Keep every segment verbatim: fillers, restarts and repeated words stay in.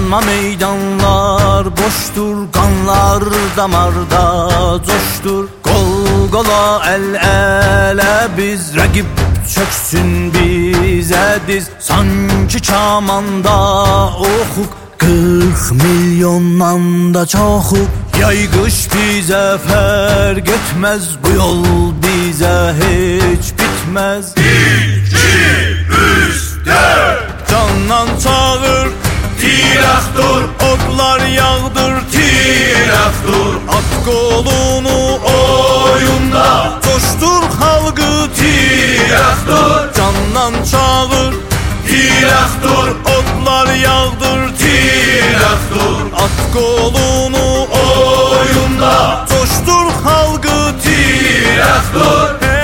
Sanma meydanlar boştur, kanlar damarda coştur. Kol kola el ele biz, rakip çöksün bize diz. Sanki çamanda okuk, kırk milyondan da çokuk. Yay kış bize fark etmez, bu yol bize hiç bitmez. İki, üç, dört. Candan çağır, Tiraktur, oklar yağdır, tiraktur. at kolunu Oyunda coştur halkı, tiraktur, candan çağır, tiraktur, oklar yağdır, tiraktur. at kolunu Oyunda coştur halkı, tiraktur. hey.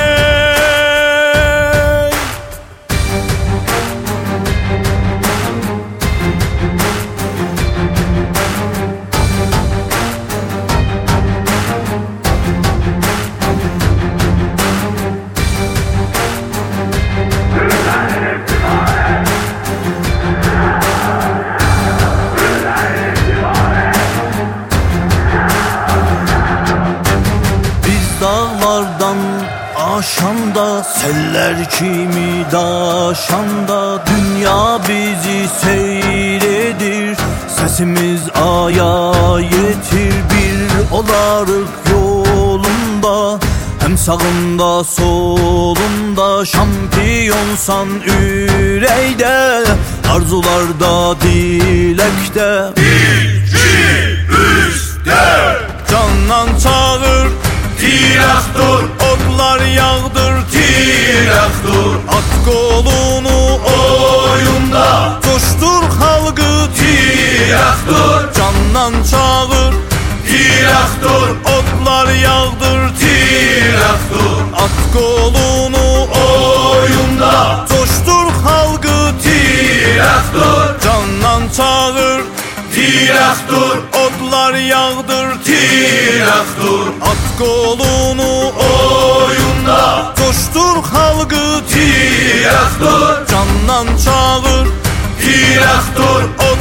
Dağlardan aşanda, seller kimi daşanda, dünya bizi seyredir, sesimiz aya yetir. Bir olarık yolunda, hem sağında solunda, şampiyonsan üreyde, arzularda dilekte. İki, üç, dört. Candan çağır, Tiraktur, oklar yağdır, tiraktur. at kolunu Oyunda coştur halkı, tiraktur, candan çağır, tiraktur, oklar yağdır, tiraktur. at kolunu Oyunda coştur halkı, tiraktur, candan çağır, tiraktur, oklar yağdır, tiraktur. at kolunu Oyunda coştur halkı, tiraktur, candan çağır, tiraktur.